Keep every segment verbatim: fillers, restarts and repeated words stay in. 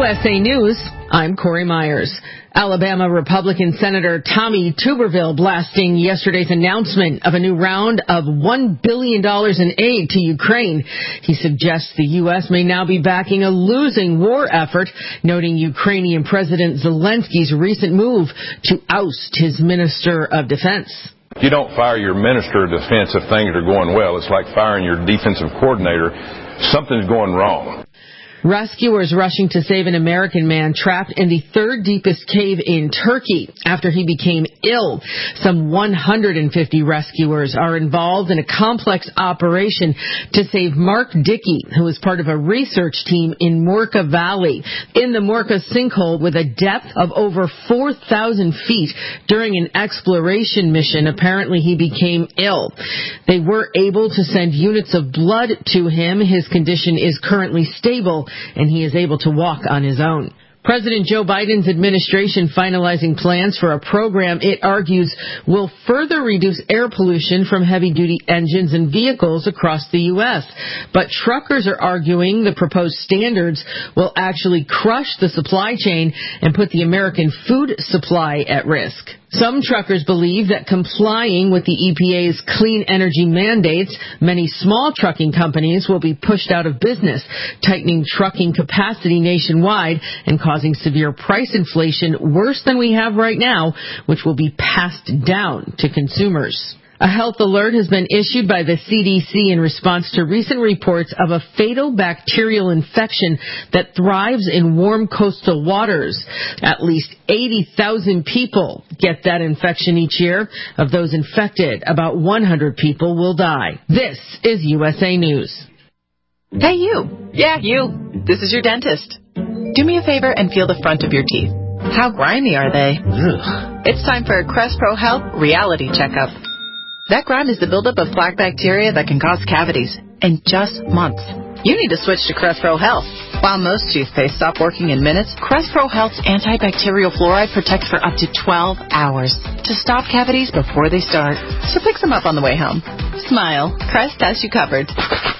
S A News, I'm Corey Myers. Alabama Republican Senator Tommy Tuberville blasting yesterday's announcement of a new round of one billion dollars in aid to Ukraine. He suggests the U S may now be backing a losing war effort, noting Ukrainian President Zelensky's recent move to oust his Minister of Defense. You don't fire your Minister of Defense if things are going well. It's like firing your defensive coordinator. Something's going wrong. Rescuers rushing to save an American man trapped in the third deepest cave in Turkey after he became ill. Some one hundred fifty rescuers are involved in a complex operation to save Mark Dickey, who is part of a research team in Morka Valley. In the Morka sinkhole with a depth of over four thousand feet during an exploration mission, apparently he became ill. They were able to send units of blood to him. His condition is currently stable, and he is able to walk on his own. President Joe Biden's administration finalizing plans for a program it argues will further reduce air pollution from heavy-duty engines and vehicles across the U S. But truckers are arguing the proposed standards will actually crush the supply chain and put the American food supply at risk. Some truckers believe that complying with the E P A's clean energy mandates, many small trucking companies will be pushed out of business, tightening trucking capacity nationwide and causing severe price inflation worse than we have right now, which will be passed down to consumers. A health alert has been issued by the C D C in response to recent reports of a fatal bacterial infection that thrives in warm coastal waters. At least eighty thousand people get that infection each year. Of those infected, about one hundred people will die. This is U S A News. Hey, you. Yeah, you. This is your dentist. Do me a favor and feel the front of your teeth. How grimy are they? Ugh. It's time for a Crest Pro Health reality checkup. That grime is the buildup of plaque bacteria that can cause cavities in just months. You need to switch to Crest Pro Health. While most toothpaste stop working in minutes, Crest Pro Health's antibacterial fluoride protects for up to twelve hours to stop cavities before they start. So pick some up on the way home. Smile. Crest has you covered.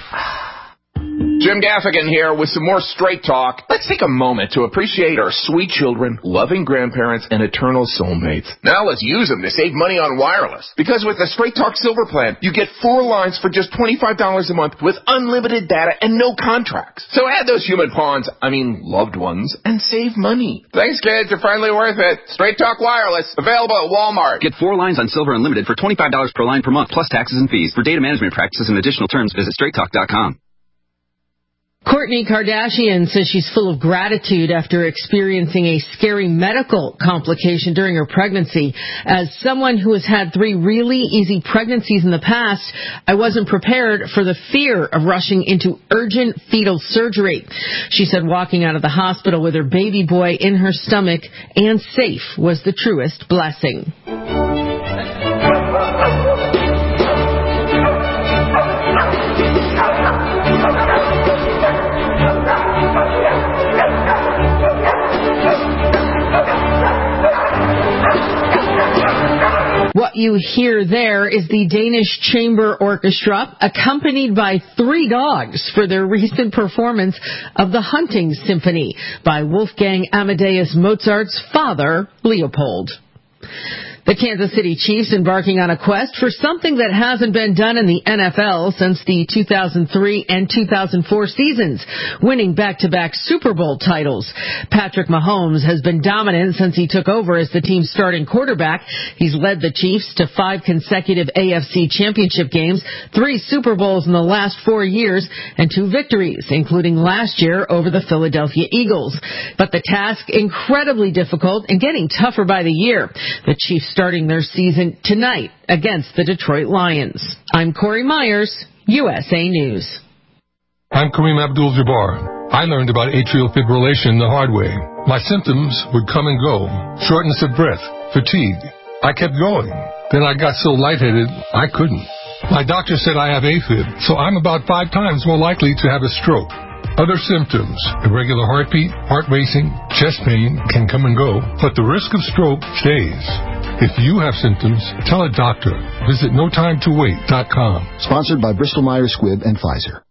Jim Gaffigan here with some more Straight Talk. Let's take a moment to appreciate our sweet children, loving grandparents, and eternal soulmates. Now let's use them to save money on wireless. Because with the Straight Talk Silver Plan, you get four lines for just twenty-five dollars a month with unlimited data and no contracts. So add those human pawns, I mean loved ones, and save money. Thanks, kids. You're finally worth it. Straight Talk Wireless. Available at Walmart. Get four lines on Silver Unlimited for twenty-five dollars per line per month, plus taxes and fees. For data management practices and additional terms, visit straight talk dot com. Kourtney Kardashian says she's full of gratitude after experiencing a scary medical complication during her pregnancy. As someone who has had three really easy pregnancies in the past, I wasn't prepared for the fear of rushing into urgent fetal surgery. She said walking out of the hospital with her baby boy in her stomach and safe was the truest blessing. What you hear there is the Danish Chamber Orchestra, accompanied by three dogs for their recent performance of the Hunting Symphony by Wolfgang Amadeus Mozart's father, Leopold. The Kansas City Chiefs embarking on a quest for something that hasn't been done in the N F L since the two thousand three and two thousand four seasons, winning back-to-back Super Bowl titles. Patrick Mahomes has been dominant since he took over as the team's starting quarterback. He's led the Chiefs to five consecutive A F C championship games, three Super Bowls in the last four years, and two victories, including last year over the Philadelphia Eagles. But the task incredibly difficult and getting tougher by the year. The Chiefs starting their season tonight against the Detroit Lions. I'm Corey Myers, U S A News. I'm Kareem Abdul-Jabbar. I learned about atrial fibrillation the hard way. My symptoms would come and go. Shortness of breath, fatigue. I kept going. Then I got so lightheaded, I couldn't. My doctor said I have AFib, so I'm about five times more likely to have a stroke. Other symptoms, irregular heartbeat, heart racing, chest pain can come and go, but the risk of stroke stays. If you have symptoms, tell a doctor. Visit no time to wait dot com. Sponsored by Bristol Myers Squibb and Pfizer.